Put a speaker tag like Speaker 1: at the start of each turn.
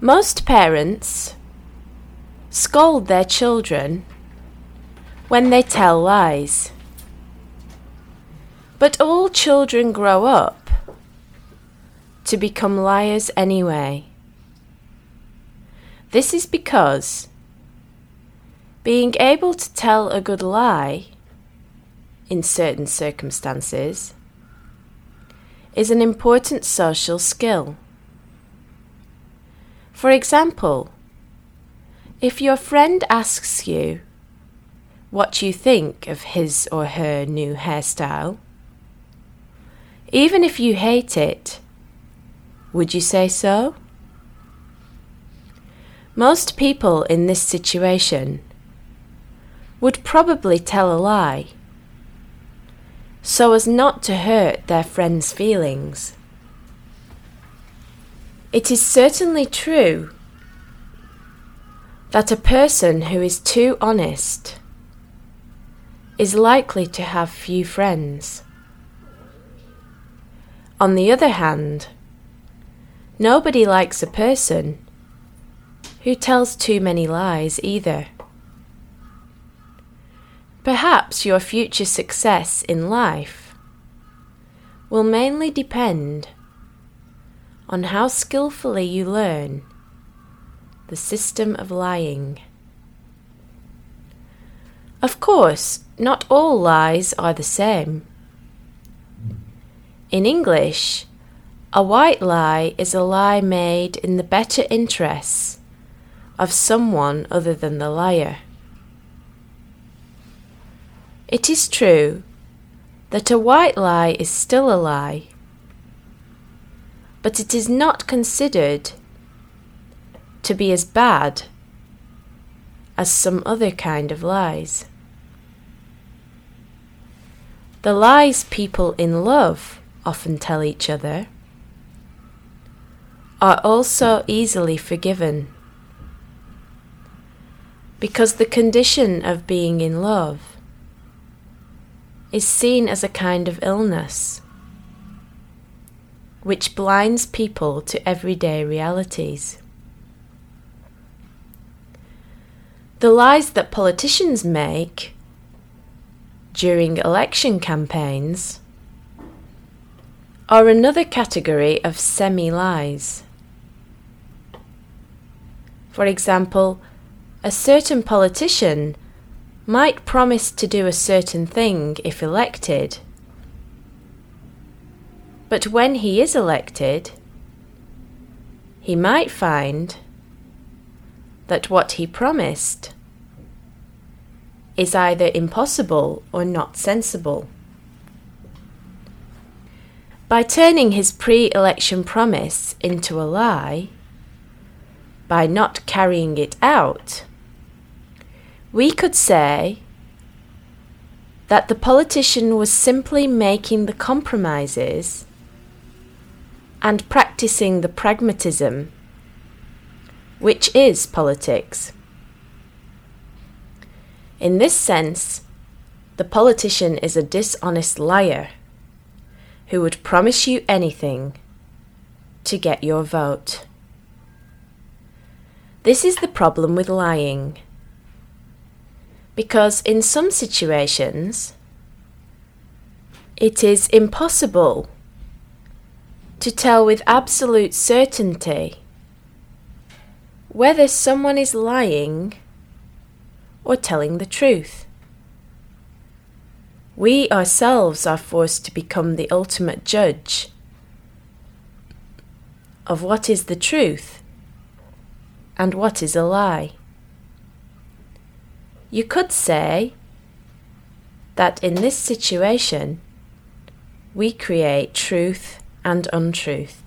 Speaker 1: Most parents scold their children when they tell lies. But all children grow up to become liars anyway. This is because being able to tell a good lie in certain circumstances is an important social skill. For example, if your friend asks you what you think of his or her new hairstyle, even if you hate it, would you say so? Most people in this situation would probably tell a lie so as not to hurt their friend's feelings. It is certainly true that a person who is too honest is likely to have few friends. On the other hand, nobody likes a person who tells too many lies either. Perhaps your future success in life will mainly depend on how skillfully you learn the system of lying. Of course, not all lies are the same. In English, a white lie is a lie made in the better interests of someone other than the liar. It is true that a white lie is still a lie, but it is not considered to be as bad as some other kind of lies. The lies people in love often tell each other are also easily forgiven, because the condition of being in love is seen as a kind of illness which blinds people to everyday realities. The lies that politicians make during election campaigns are another category of semi-lies. For example, a certain politician might promise to do a certain thing if elected, but when he is elected, he might find that what he promised is either impossible or not sensible. By turning his pre-election promise into a lie, by not carrying it out, we could say that the politician was simply making the compromises and practicing the pragmatism, which is politics. In this sense, the politician is a dishonest liar who would promise you anything to get your vote. This is the problem with lying, because in some situations it is impossible to tell with absolute certainty whether someone is lying or telling the truth. We ourselves are forced to become the ultimate judge of what is the truth and what is a lie. You could say that in this situation we create truth and untruth.